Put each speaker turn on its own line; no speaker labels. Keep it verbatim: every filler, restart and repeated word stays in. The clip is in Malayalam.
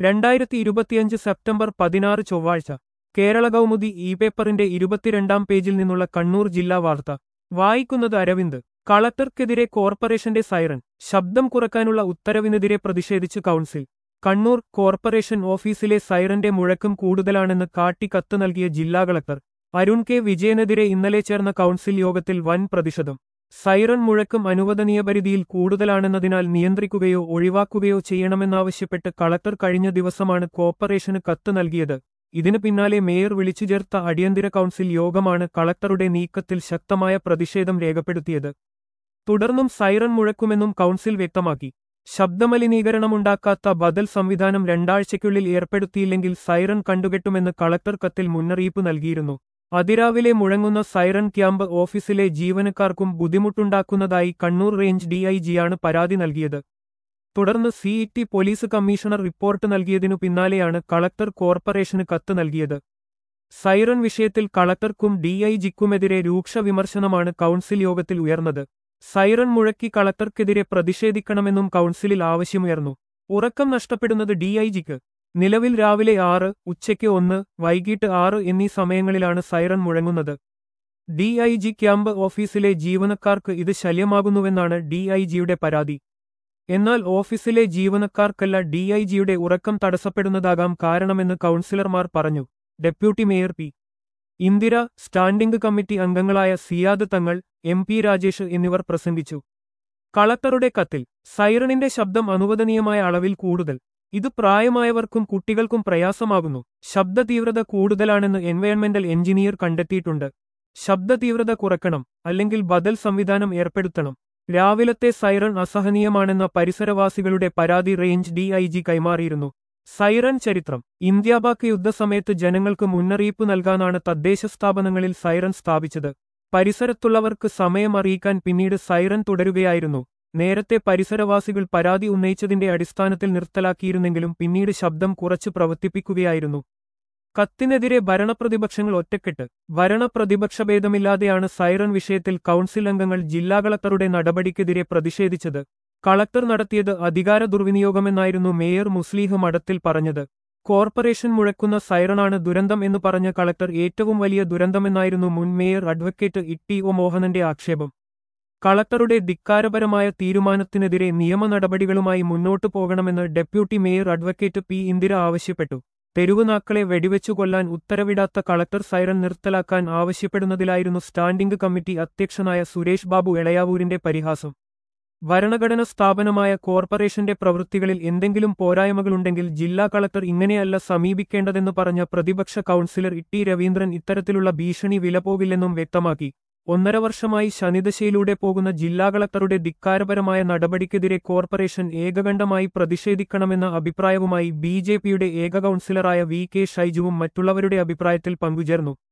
രണ്ടായിരത്തി ഇരുപത്തിയഞ്ച് സെപ്റ്റംബർ പതിനാറ് ചൊവ്വാഴ്ച കേരള കൗമുദി ഇ പേപ്പറിന്റെ ഇരുപത്തിരണ്ടാം പേജിൽ നിന്നുള്ള കണ്ണൂർ ജില്ലാ വാർത്ത വായിക്കുന്നത് അരവിന്ദ്. കളക്ടർക്കെതിരെ കോർപ്പറേഷന്റെ സൈറൻ, ശബ്ദം കുറയ്ക്കാനുള്ള ഉത്തരവിനെതിരെ പ്രതിഷേധിച്ച് കൗൺസിൽ. കണ്ണൂർ കോർപ്പറേഷൻ ഓഫീസിലെ സൈറന്റെ മുഴക്കം കൂടുതലാണെന്ന് കാട്ടി കത്ത് നൽകിയ ജില്ലാ കളക്ടർ അരുൺ കെ വിജയനെതിരെ ഇന്നലെ ചേർന്ന കൗൺസിൽ യോഗത്തിൽ വൻ പ്രതിഷേധം. സൈറൺ മുഴക്കം അനുവദനീയ പരിധിയിൽ കൂടുതലാണെന്നതിനാൽ നിയന്ത്രിക്കുകയോ ഒഴിവാക്കുകയോ ചെയ്യണമെന്നാവശ്യപ്പെട്ട് കളക്ടർ കഴിഞ്ഞ ദിവസമാണ് കോർപ്പറേഷന് കത്ത് നൽകിയത്. ഇതിനു പിന്നാലെ മേയർ വിളിച്ചുചേർത്ത അടിയന്തര കൗൺസിൽ യോഗമാണ് കളക്ടറുടെ നീക്കത്തിൽ ശക്തമായ പ്രതിഷേധം രേഖപ്പെടുത്തിയത്. തുടർന്നും സൈറൺ മുഴക്കുമെന്നും കൗൺസിൽ വ്യക്തമാക്കി. ശബ്ദമലിനീകരണമുണ്ടാക്കാത്ത ബദൽ സംവിധാനം രണ്ടാഴ്ചയ്ക്കുള്ളിൽ ഏർപ്പെടുത്തിയില്ലെങ്കിൽ സൈറൺ കണ്ടുകെട്ടുമെന്ന് കളക്ടർ കത്തിൽ മുന്നറിയിപ്പ് നൽകിയിരുന്നു. അതിരാവിലെ മുഴങ്ങുന്ന സൈറൺ ക്യാമ്പ് ഓഫീസിലെ ജീവനക്കാർക്കും ബുദ്ധിമുട്ടുണ്ടാക്കുന്നതായി കണ്ണൂർ റേഞ്ച് ഡിഐജിയാണ് പരാതി നൽകിയത്. തുടർന്ന് സിഇടി പോലീസ് കമ്മീഷണർ റിപ്പോർട്ട് നൽകിയതിനു പിന്നാലെയാണ് കളക്ടർ കോർപ്പറേഷന് കത്ത് നൽകിയത്. സൈറൺ വിഷയത്തിൽ കളക്ടർക്കും ഡിഐജിക്കുമെതിരെ രൂക്ഷ വിമർശനമാണ് കൗൺസിൽ യോഗത്തിൽ ഉയർന്നത്. സൈറൺ മുഴക്കി കളക്ടർക്കെതിരെ പ്രതിഷേധിക്കണമെന്നും കൗൺസിലിൽ ആവശ്യമുയർന്നു. ഉറക്കം നഷ്ടപ്പെടുന്നത് ഡിഐജിക്ക്. നിലവിൽ രാവിലെ ആറ്, ഉച്ചയ്ക്ക് ഒന്ന്, വൈകിട്ട് ആറ് എന്നീ സമയങ്ങളിലാണ് സൈറൺ മുഴങ്ങുന്നത്. ഡിഐജി ക്യാമ്പ് ഓഫീസിലെ ജീവനക്കാർക്ക് ഇത് ശല്യമാകുന്നുവെന്നാണ് ഡിഐജിയുടെ പരാതി. എന്നാൽ ഓഫീസിലെ ജീവനക്കാർക്കല്ല ഡിഐജിയുടെ ഉറക്കം തടസ്സപ്പെടുന്നതാകാം കാരണമെന്ന് കൗൺസിലർമാർ പറഞ്ഞു. Deputy mayor P Indira, standing committee അംഗങ്ങളായ സിയാദ് തങ്ങൾ, എം പി രാജേഷ് എന്നിവർ പ്രസംഗിച്ചു. കളക്ടറുടെ കത്തിൽ സൈറണിന്റെ ശബ്ദം അനുവദനീയമായ അളവിൽ കൂടുതൽ. ഇത് പ്രായമായവർക്കും കുട്ടികൾക്കും പ്രയാസമാകുന്നു. ശബ്ദ തീവ്രത കൂടുതലാണെന്ന് എൻവയൺമെന്റൽ എഞ്ചിനീയർ കണ്ടെത്തിയിട്ടുണ്ട്. ശബ്ദ തീവ്രത കുറയ്ക്കണം, അല്ലെങ്കിൽ ബദൽ സംവിധാനം ഏർപ്പെടുത്തണം. രാവിലത്തെ സൈറൺ അസഹനീയമാണെന്ന പരിസരവാസികളുടെ പരാതി റേഞ്ച് ഡിഐജി കൈമാറിയിരുന്നു. സൈറൺ ചരിത്രം. ഇന്ത്യാപാക് യുദ്ധസമയത്ത് ജനങ്ങൾക്ക് മുന്നറിയിപ്പ് നൽകാനാണ് തദ്ദേശ സ്ഥാപനങ്ങളിൽ സൈറൺ സ്ഥാപിച്ചത്. പരിസരത്തുള്ളവർക്ക് സമയം അറിയിക്കാൻ പിന്നീട് സൈറൺ തുടരുകയായിരുന്നു. നേരത്തെ പരിസരവാസികൾ പരാതി ഉന്നയിച്ചതിന്റെ അടിസ്ഥാനത്തിൽ നിർത്തലാക്കിയിരുന്നെങ്കിലും പിന്നീട് ശബ്ദം കുറച്ച് പ്രവർത്തിപ്പിക്കുകയായിരുന്നു. കത്തിനെതിരെ ഭരണപ്രതിപക്ഷങ്ങൾ ഒറ്റക്കെട്ട്. ഭരണപ്രതിപക്ഷഭേദമില്ലാതെയാണ് സൈറൺ വിഷയത്തിൽ കൗൺസിൽ അംഗങ്ങൾ ജില്ലാ കളക്ടറുടെ നടപടിക്കെതിരെ പ്രതിഷേധിച്ചത്. കളക്ടർ നടത്തിയത് അധികാര ദുർവിനിയോഗമെന്നായിരുന്നു മേയർ മുസ്ലിഹ് മഠത്തിൽ പറഞ്ഞത്. കോർപ്പറേഷൻ മുഴക്കുന്ന സൈറണാണ് ദുരന്തം എന്ന് പറഞ്ഞ കളക്ടർ ഏറ്റവും വലിയ ദുരന്തമെന്നായിരുന്നു മുൻ മേയർ അഡ്വക്കേറ്റ് ഇ ഒ മോഹനന്റെ ആക്ഷേപം. കളക്ടറുടെ ധിക്കാരപരമായ തീരുമാനത്തിനെതിരെ നിയമ നടപടികളുമായി മുന്നോട്ടു പോകണമെന്ന് deputy mayor advocate P Indira ആവശ്യപ്പെട്ടു. തെരുവുനാക്കളെ വെടിവെച്ചു കൊല്ലാൻ ഉത്തരവിടാത്ത കളക്ടർ സൈറൺ നിർത്തലാക്കാൻ ആവശ്യപ്പെടുന്നതിലായിരുന്നു സ്റ്റാൻഡിംഗ് കമ്മിറ്റി അധ്യക്ഷനായ സുരേഷ് ബാബു എളയാവൂരിന്റെ പരിഹാസം. ഭരണഘടന സ്ഥാപനമായ കോർപ്പറേഷന്റെ പ്രവൃത്തികളിൽ എന്തെങ്കിലും പോരായ്മകളുണ്ടെങ്കിൽ ജില്ലാ കളക്ടർ ഇങ്ങനെയല്ല സമീപിക്കേണ്ടതെന്ന് പറഞ്ഞ പ്രതിപക്ഷ കൗൺസിലർ ഇ ടി രവീന്ദ്രൻ ഇത്തരത്തിലുള്ള ഭീഷണി വിലപോകില്ലെന്നും വ്യക്തമാക്കി. ഒന്നര വർഷമായി ശനിദശയിലൂടെ പോകുന്ന ജില്ലാ കളക്ടറുടെ ധിക്കാരപരമായ നടപടിക്കെതിരെ കോർപ്പറേഷൻ ഏകകണ്ഠമായി പ്രതിഷേധിക്കണമെന്ന അഭിപ്രായവുമായി ബി ജെ പിയുടെ ഏക കൗൺസിലറായ വി കെ ഷൈജുവും മറ്റുള്ളവരുടെ അഭിപ്രായത്തിൽ പങ്കുചേർന്നു.